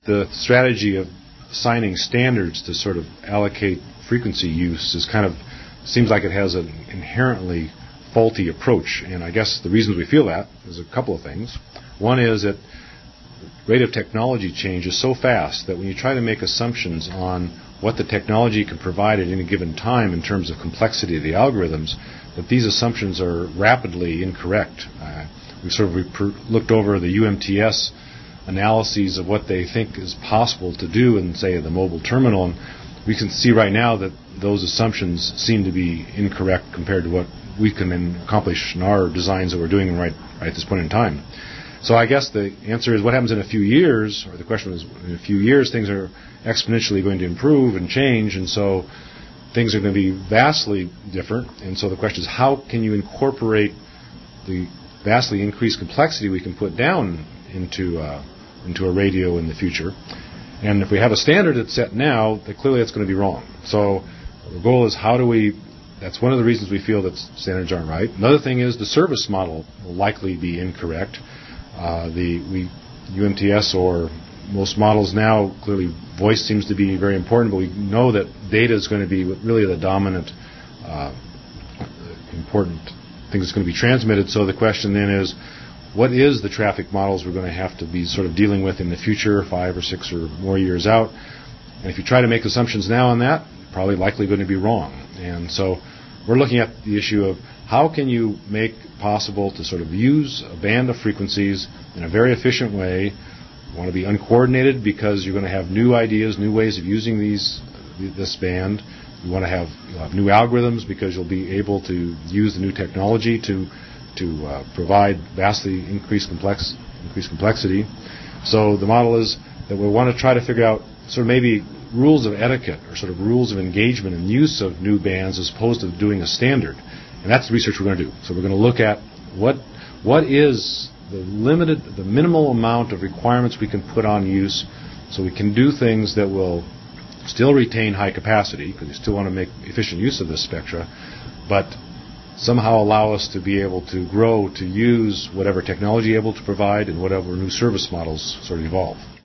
the strategy of assigning standards to sort of allocate frequency use is kind of seems like it has an inherently faulty approach. And I guess the reasons we feel that is a couple of things. One is that the rate of technology change is so fast that when you try to make assumptions on what the technology can provide at any given time in terms of complexity of the algorithms, that these assumptions are rapidly incorrect. We sort of looked over the UMTS analyses of what they think is possible to do in, say, the mobile terminal, and we can see right now that those assumptions seem to be incorrect compared to what we can accomplish in our designs that we're doing right at this point in time. So I guess the answer is what happens in a few years, or the question is in a few years things are exponentially going to improve and change, and so things are going to be vastly different. And so the question is how can you incorporate the vastly increased complexity we can put down into a radio in the future. And if we have a standard that's set now, then clearly it's going to be wrong. So the goal is that's one of the reasons we feel that standards aren't right. Another thing is the service model will likely be incorrect. UMTS or most models now, clearly voice seems to be very important, but we know that data is going to be really the dominant important thing that's going to be transmitted. So the question then is, what is the traffic models we're going to have to be sort of dealing with in the future, 5 or 6 or more years out? And if you try to make assumptions now on that, probably likely going to be wrong. And so we're looking at the issue of how can you make possible to sort of use a band of frequencies in a very efficient way. You want to be uncoordinated because you're going to have new ideas, new ways of using this band. You'll have new algorithms because you'll be able to use the new technology to provide vastly increased complexity. So the model is that we want to try to figure out sort of maybe rules of etiquette or sort of rules of engagement and use of new bands as opposed to doing a standard. And that's the research we're going to do. So we're going to look at what is the minimal amount of requirements we can put on use so we can do things that will still retain high capacity, because we still want to make efficient use of this spectra, but somehow allow us to be able to grow to use whatever technology able to provide and whatever new service models sort of evolve.